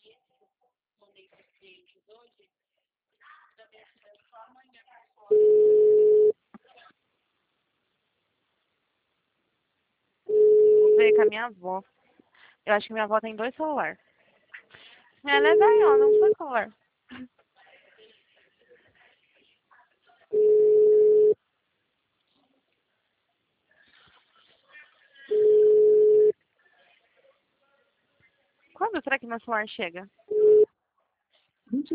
Vou ver com a minha avó. Eu acho que minha avó tem 2 celulares. Ela é velha, ela não foi celular. Quando será que meu celular chega?